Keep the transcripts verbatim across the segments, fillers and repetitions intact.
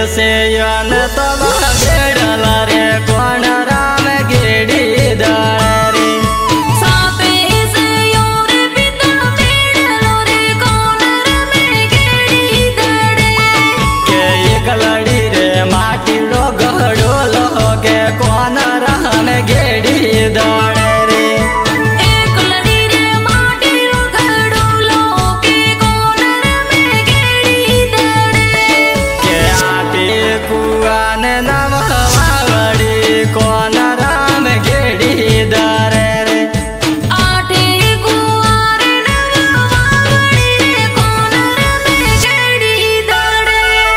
से यन तब गेड़ला रे कोण राम गेड़ी दड़ रे सापे से योर पिता बेड़लो रे कोण राम गेड़ी दड़े के एक लड़ी रे माटी रो गड़ो लो के कोण राम गेड़ी दड़ रे एक लड़ी रे माटी रो घड़ो लो के कोण राम गेड़ी दड़े के आटे कुआन नव वावड़ी कोण राम गेड़ी दड़ रे आठे कुआर नवावड़ी रे कोण राम गेड़ी दड़े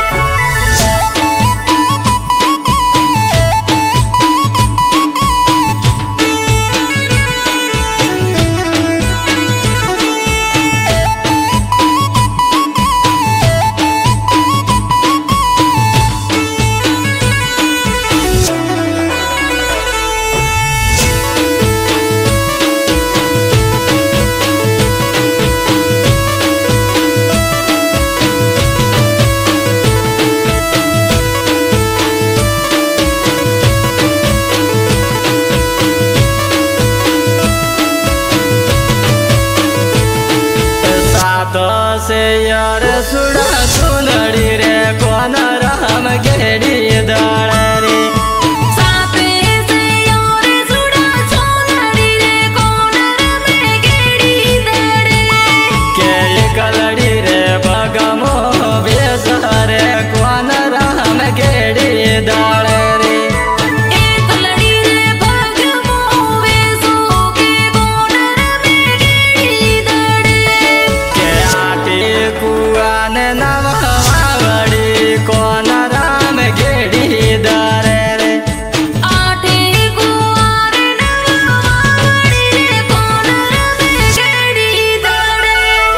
सात से यार सुड़ा सुनड़ी रे कोण राम गेड़ी दड़ रे सापे से योर सुड़ा सोनड़ी रे कोण राम गेड़ी दड़े के एक लड़ी रे बगमो बेस रे कोण राम गेड़ी दड़ रे एक लड़ी रे भगमो वेसो के कोण राम गेड़ी दड़े के आटे कुआन नव वावड़ी कोण राम गेड़ी दड़ रे आठे कुआर नवावड़ी रे कोण राम गेड़ी दड़े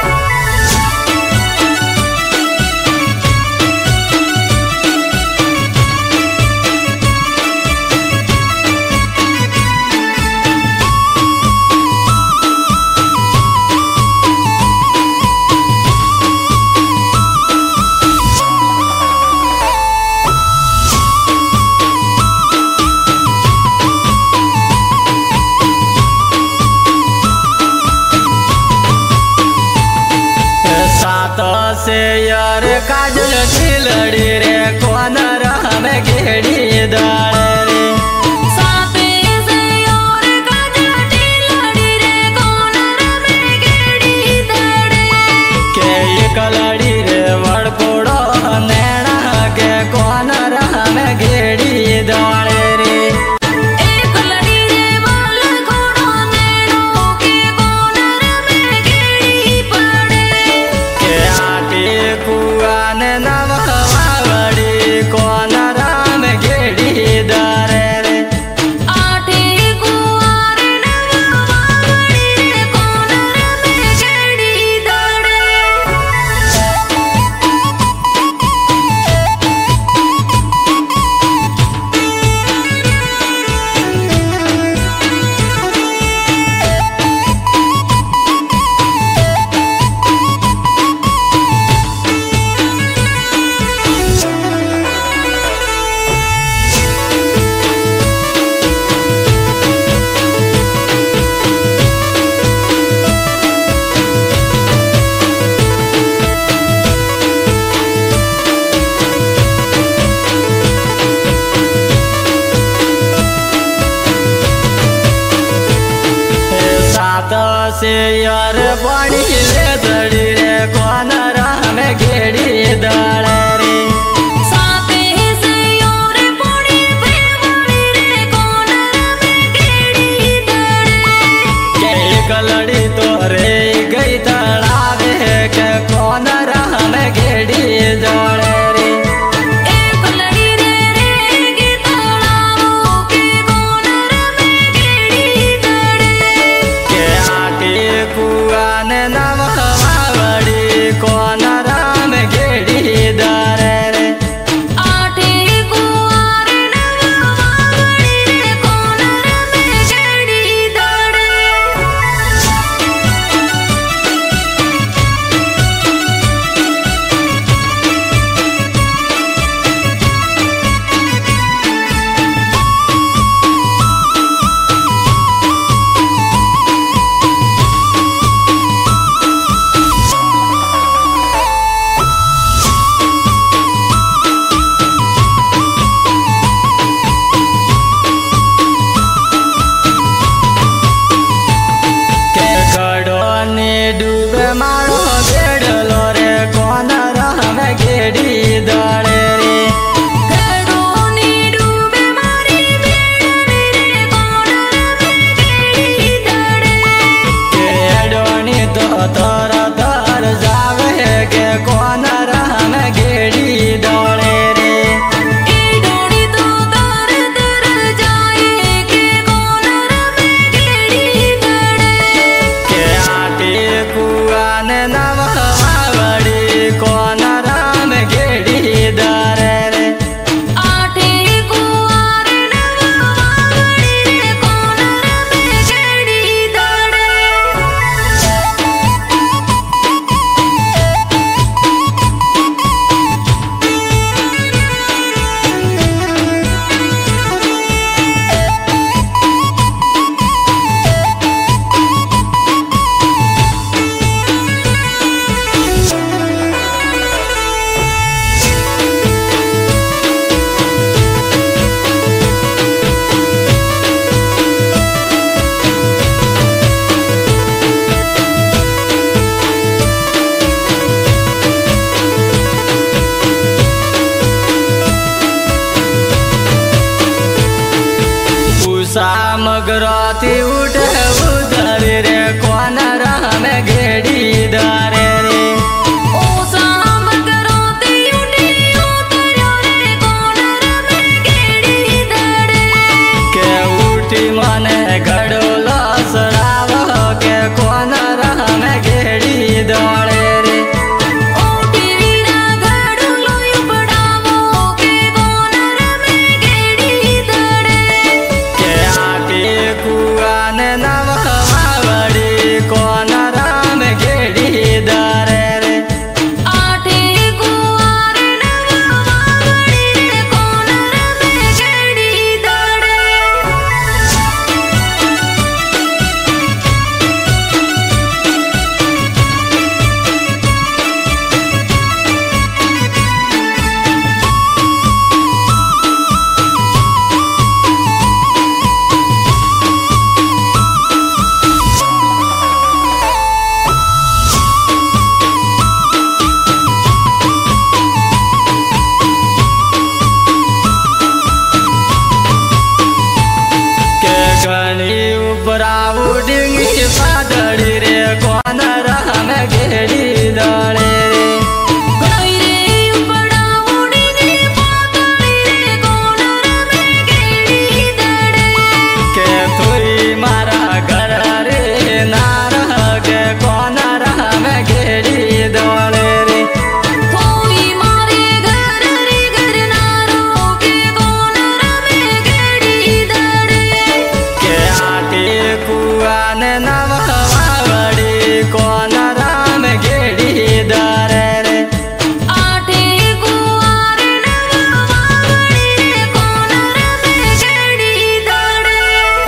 सात से यार काजल खिलड़ी रे कोण राम गेड़ी दड़ रे सापे से योर काजटी लड़ी रे कोण राम गेड़ी दड़े के एक लड़ी रे वड़कोड़ो नैना के कोण राम गेड़ी दड़ रे एक लड़ी रे वाल घोड़ो नैनो के कोण राम गेड़ी पड़े के आटे कुआन नव वावड़ी कोण राम गेड़ी दड़ रे आठे कुआर नवावड़ी रे कोण राम गेड़ी दड़े सात से यार बड़ी ले दड़ी रे कोण राम गेड़ी दड़ रे सापे से योर पोड़ी भेवड़ी रे कोण राम गेड़ी दड़े के एक लड़ी तोरे गई तड़ावे के कोण राम गेड़ी दड़ रे एक लड़ी रे रेगी तड़ावो के कोण राम गेड़ी दड़े के आटे कुआन नव वावड़ी कोण राम गेड़ी दड़ निद्राती उठे उधरी रे कोनर में घेड़ी दारे रे ओ शाम करोती उठी उतर्यो रे कोनर में घेड़ी दड़े के उठी मने घड़ोला सराव के कोनर में घेड़ी दाड़े रे ओटी वीरा घड़लो उपड़ावो के कोनर में घेड़ी दड़े के आके कुआन नववावड़ी कोनर में घेड़ी दारे रे आठे कुआर नववावड़ी रे कोनर में घेड़ी दड़े के गणी उपराऊ डिंगी पादड़ी रे कोनर में घेड़ी दाड़े रे गई रे उपड़ावो डिंगी पातड़ी रे कोनर में घेड़ी दड़े के तुई मारा घर रे नार के कोनर में घेड़ी दाड़े रे कोई मारे घर रे घर नारो के कोनर में घेड़ी दड़े के आके कुआन नववावड़ी कोनर में घेड़ी दारे रे आठे कुआर नववावड़ी रे कोनर में घेड़ी दड़े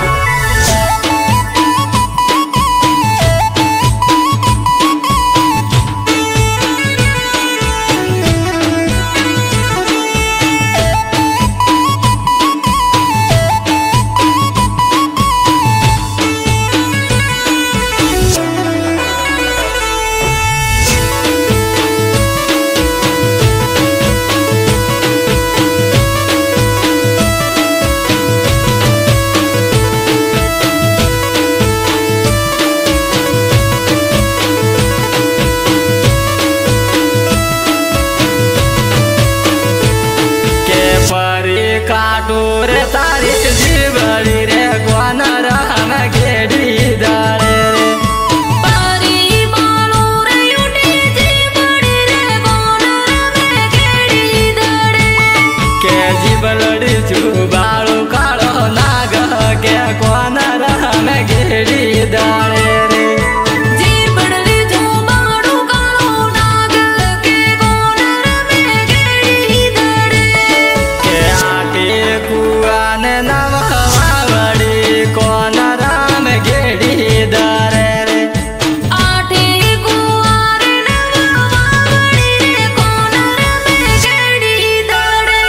के परी काटू रे तारी जीवड़ी रे कोनर में घेड़ी दारे रे पारी बालो रे उठी जी बड़ी रे कोनर में घेड़ी दड़े के जीवलड़ी चुबाड़ू कालो नाग के कोनर में घेड़ी दारे रे जी बड़ली जो बाड़ू कालो नाग के कोनर में घेड़ी दड़े के आके कुआन नववावड़ी कोनर में घेड़ी दारे रे आठे कुआर नववावड़ी रे कोनर में घेड़ी दड़े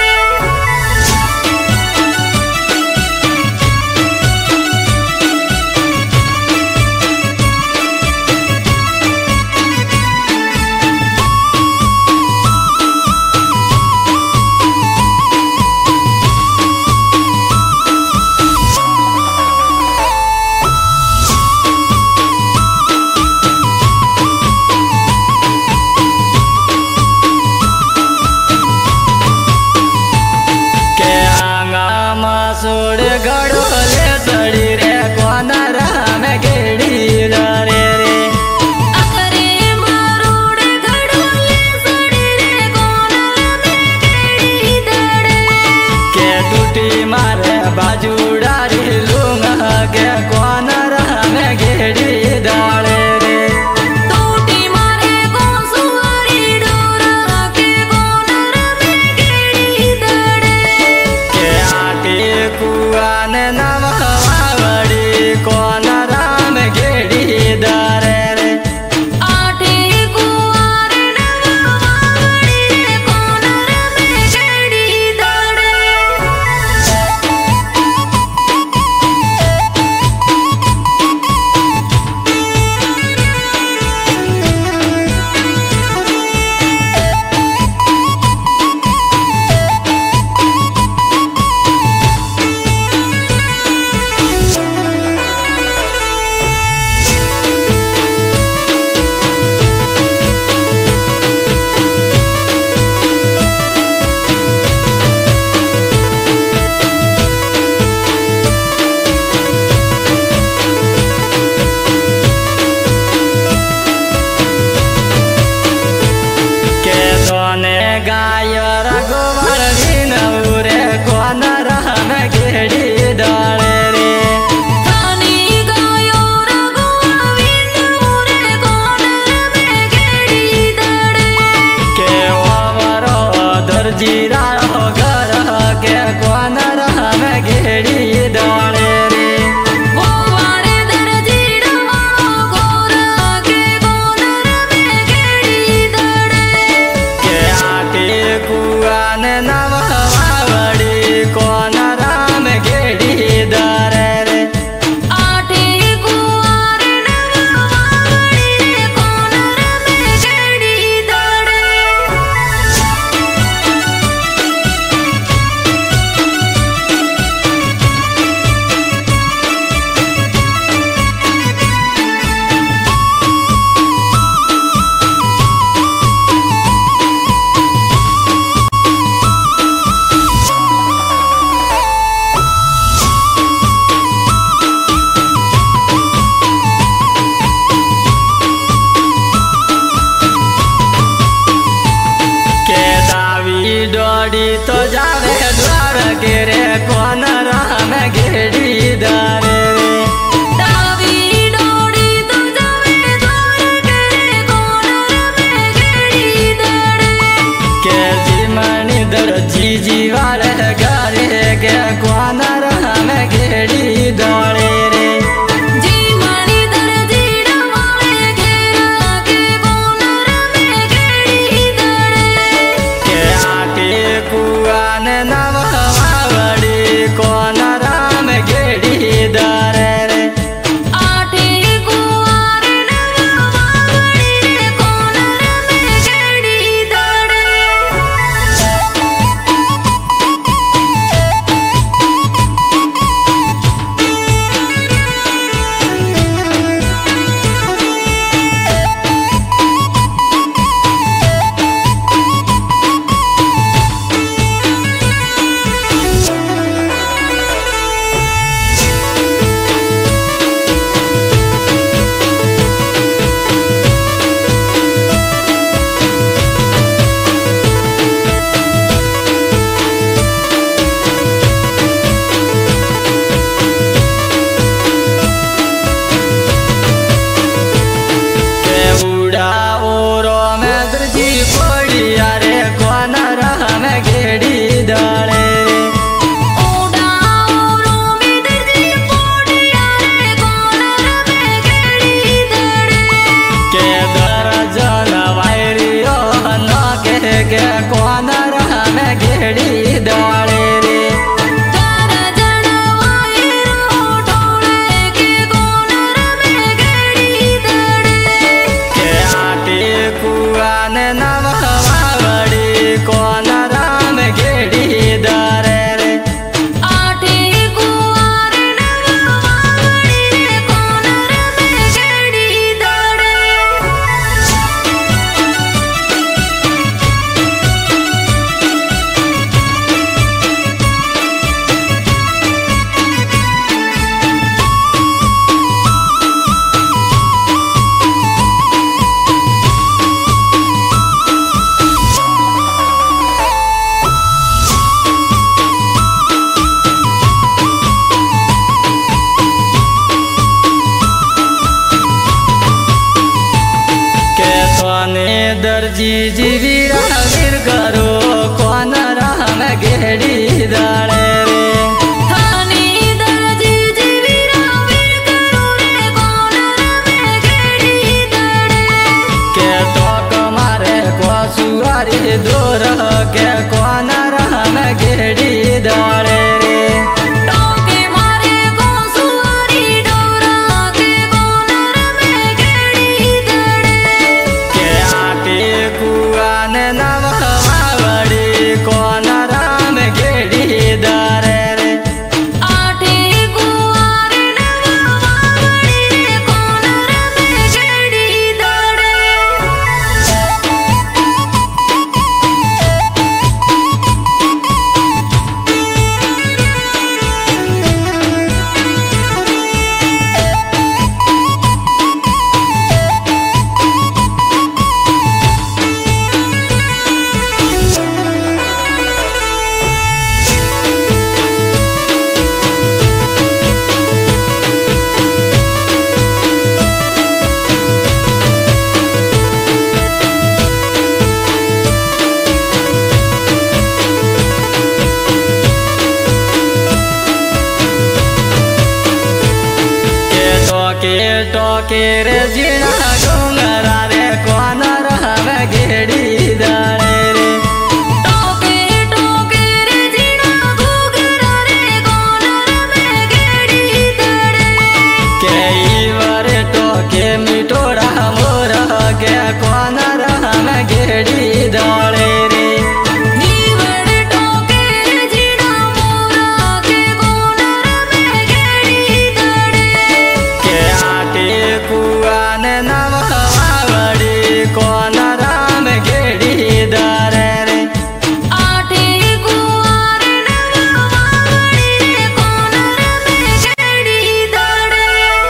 के आंगा मसूड़ गड़ोले सड़ी रे कोनर में घेड़ी दारे रे अकरे मारोड़ घड़ोले सड़ी रे कोनर में घेड़ी दड़े के टूटी मारे बाजू डारी लूंगा के कोनर में घेड़ी दारे रे टूटी मारे को सुहारी डोरा के कोनर में घेड़ी दड़े के आके कुआन नववावड़ी कोनर में घेड़ी दारे रे आठे कुआर नववावड़ी रे कोनर में घेड़ी दड़े दर्जी जीवी वीर करो कौन राम गेड़ी दाड़े रे थानी दर्जी जीवी वीर करो रे कौन राम गेड़ी दाड़े के तो कमारे को सुआरी दूर के कौन राम गेड़ी दाड़े रे टोके मारे को सुआरी डोरा के कौन राम गेड़ी दाड़े के आटे कुआन नवावड़ी कौन राम गेड़ी दाड़े रे आठे कुआर नवावड़ी रे कौन राम गेड़ी दाड़े के टोके रे जीना डोंगरा रे कौन राम गेड़ी दाड़े रे टोके टोके रे जीना घुघरा रे कौन राम गेड़ी दाड़े के ईवर टोके मिटोड़ा मोर के कौन राम गेड़ी दाड़े रे नीवड़ टोके रे जीना मोरा के कौन राम गेड़ी दाड़े के आटे कुआन नवावड़ी कौन राम गेड़ी दाड़े रे आठे कुआर नवावड़ी रे कौन राम गेड़ी दाड़े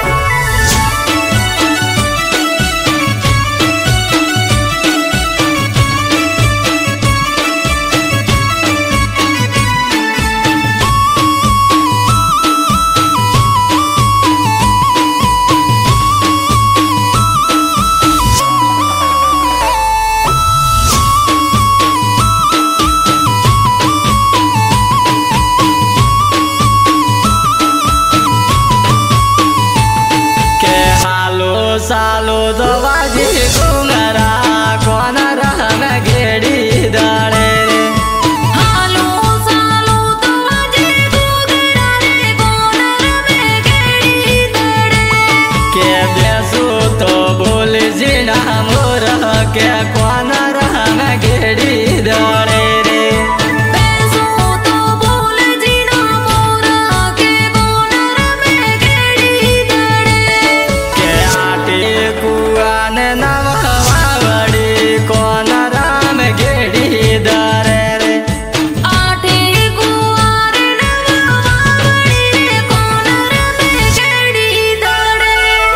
के हालो सालो दवाजी घुंगरा कौन राम गेड़ी दाड़े रे हालो सालो तो अजे घुघरा रे कौन राम गेड़ी दाड़े के बेसु तो बोल जीना मोर के कौन राम गेड़ी दाड़े रे पैसो तो बोल जीना मोरा के कौन राम गेड़ी दाड़े के आटे कुआन नवावड़ी कौन राम गेड़ी दाड़े रे आठे कुआर नवावड़ी रे कौन राम गेड़ी दाड़े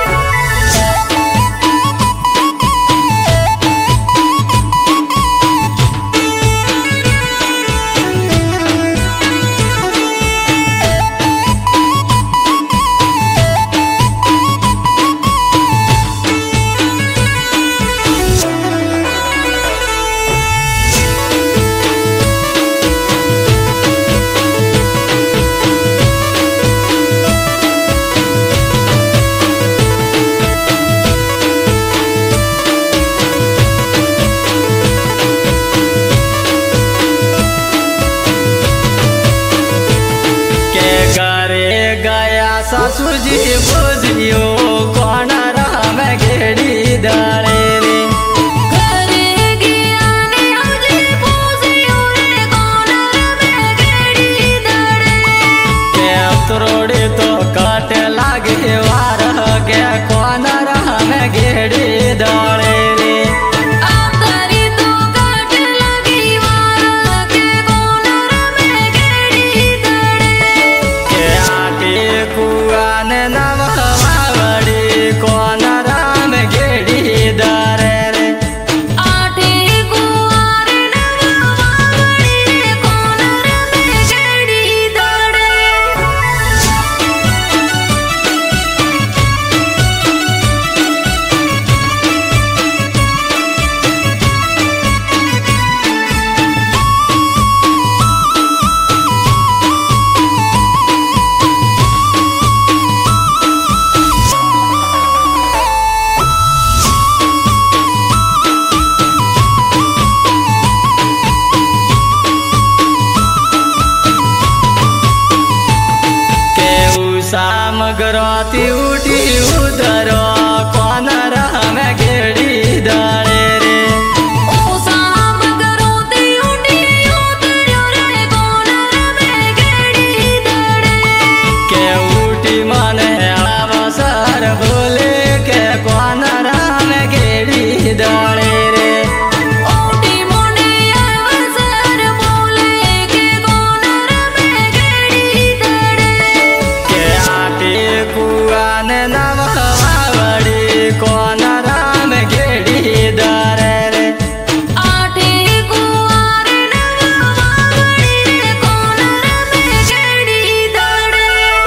के करे गया ससुर जी बुझियो कौन राम गेड़ी दाड़े रे घरे गया ने अजे पूजियो रे कौन राम गेड़ी दाड़े के त्रोड़ी तो काट लागे वार के कौन राम गेड़ी दाड़े रे आकरी तो काट लगी वारा के कौन राम गेड़ी दाड़े के आटे कुआन नवावड़ी कौन राम गेड़ी दाड़े निद्राती उठी उधरो कौन राम गेड़ी दाड़े रे ओ शाम करो ती उठी उतर्यो रे कौन रमे गेड़ी दाड़े के उठी मन अवसर बोले के कौन राम गेड़ी दाड़े रे ओटी मोने अवसर बोले के कौन रमे गेड़ी दाड़े के आटे कुआन नवावड़ी कौन राम गेड़ी दाड़े रे आठे कुआर नवावड़ी रे कौन रमे गेड़ी दाड़े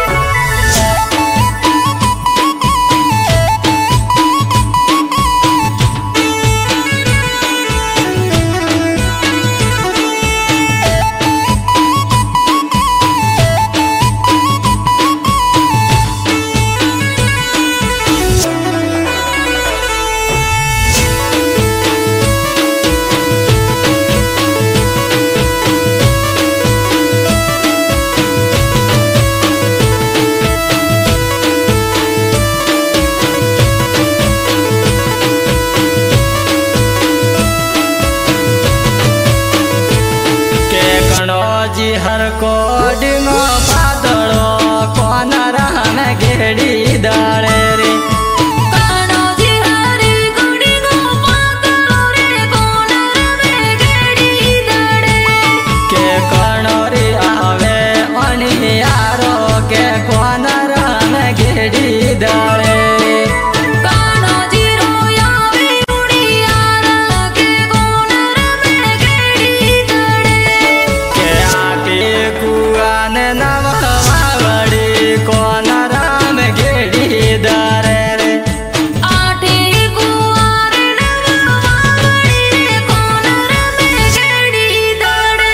के कणोजी हर कोडिनो पातळो कौन राम गेड़ी दाड़े रे कानोजी हरी गुड़ी गो पातळो रे कौन रमे गेड़ी दाड़े के कणोरी आवे अनियारो के कौन राम गेड़ी दाड़े रे कानोजी रोयावे उड़ियारा के कौन रमे गेड़ी दाड़े के आके कुआन नवावड़ी कौन राम गेड़ी दाड़े रे आठे कुआर नवावड़ी रे कौन रमे गेड़ी दाड़े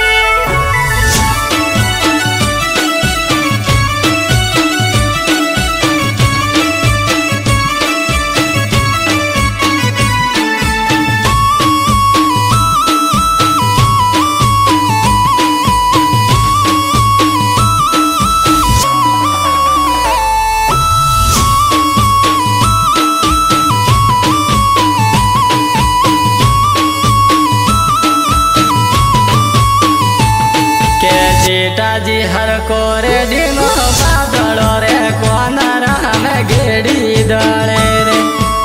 के जेठाजी हर कोरे डिनो बादलो रे कौन राम गेड़ी दाड़े रे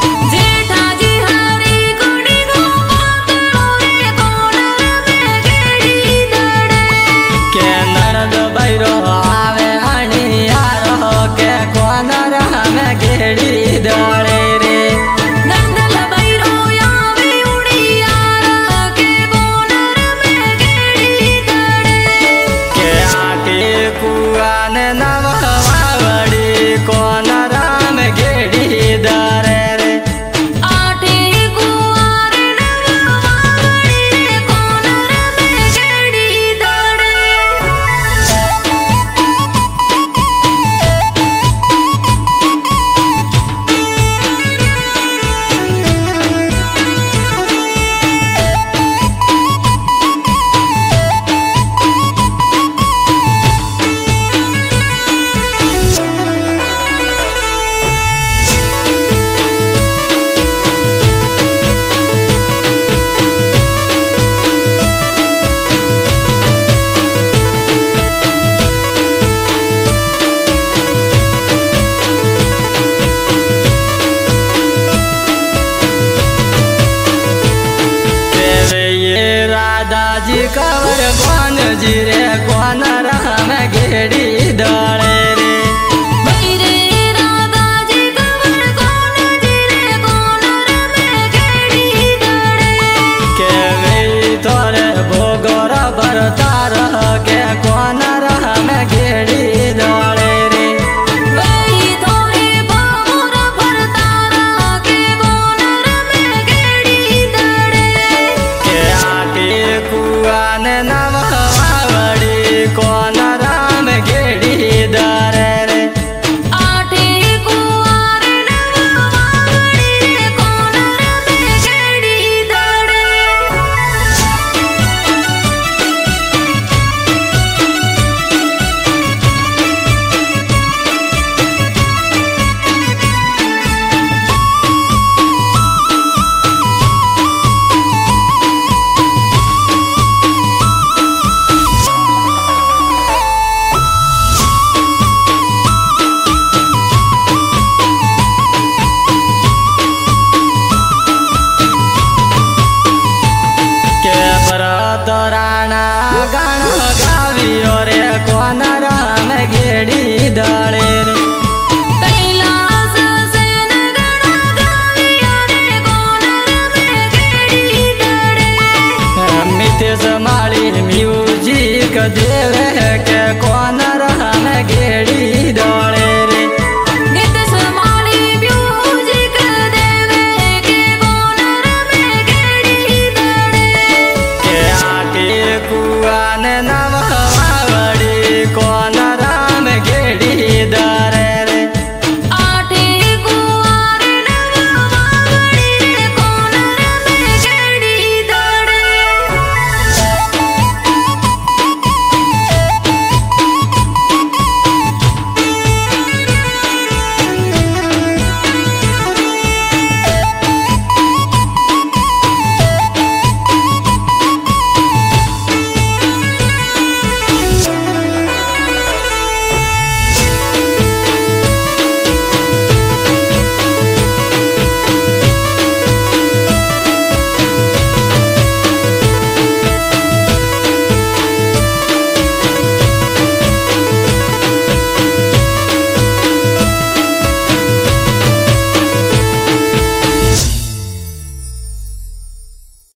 जेठाजी हरी गुड़ी गो पातळो रे कौन रमे गेड़ी दाड़े के ननद बैरो आवे अनियारो के कौन राम गेड़ी दाड़े रे नंदल बैरो यावे उड़ियारा के कौन रमे गेड़ी दाड़े के आके कुआन नवावड़ी कौन राम गेड़ी दाड़े रे आठे कुआर नवावड़ी रे कौन रमे गेड़ी दाड़े के ये राधा जी कवर कौन जी रे कौन